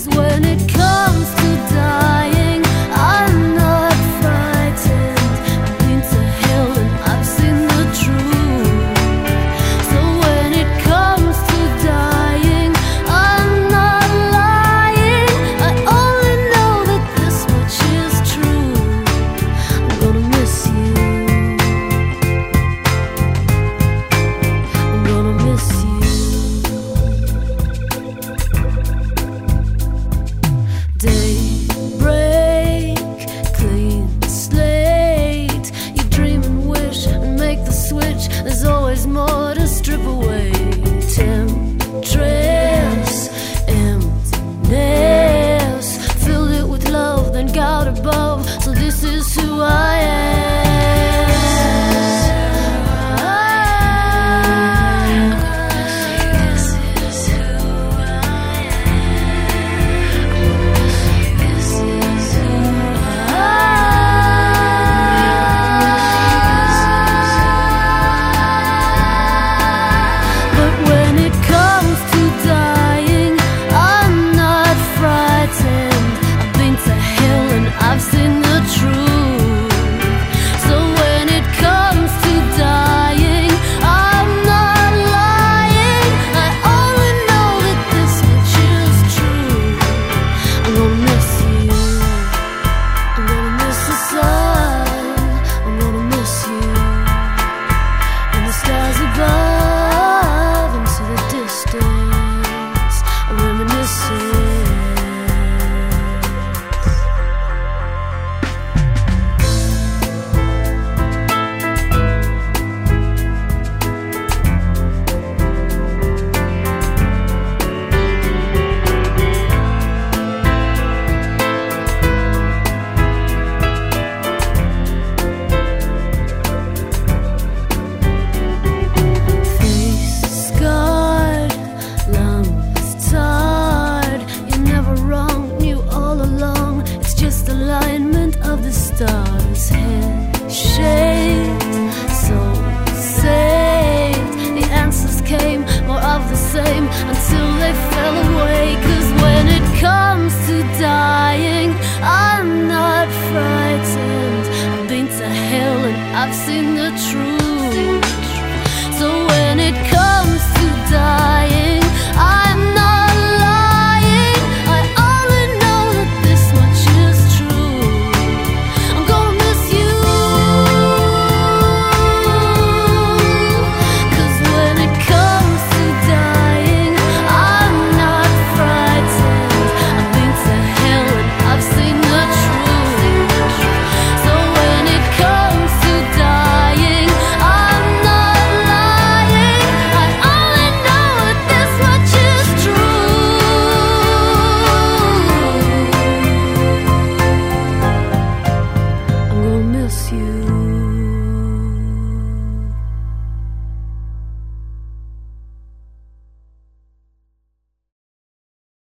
when it comes to dying, I'm not frightened. I've been to hell and I've seen the truth. So when it comes to dying, I'm not lying. I only know that this much is true. I'm gonna miss you. I'm gonna miss you. Daybreak, clean slate. You dream and wish and make the switch. There's always more to strip away. Temptress, emptiness. Filled it with love, then God above. So this is who I am. But when it comes to dying, I'm not frightened. I've been to hell and I've seen the truth. So when it comes to dying, I'm not lying. I only know that this much is true. I'm gonna miss you. I'm gonna miss the sun. I'm gonna miss you. And the stars above into the distance. I'm reminiscing. Face scarred, lungs tired. You're never wrong, knew all along. It's just alignment of the stars. Head shaped, soul saved. The answers came, more of the same, until they fell away. 'Cause when it comes to dying, I'm not frightened. I've been to hell and I've seen the truth.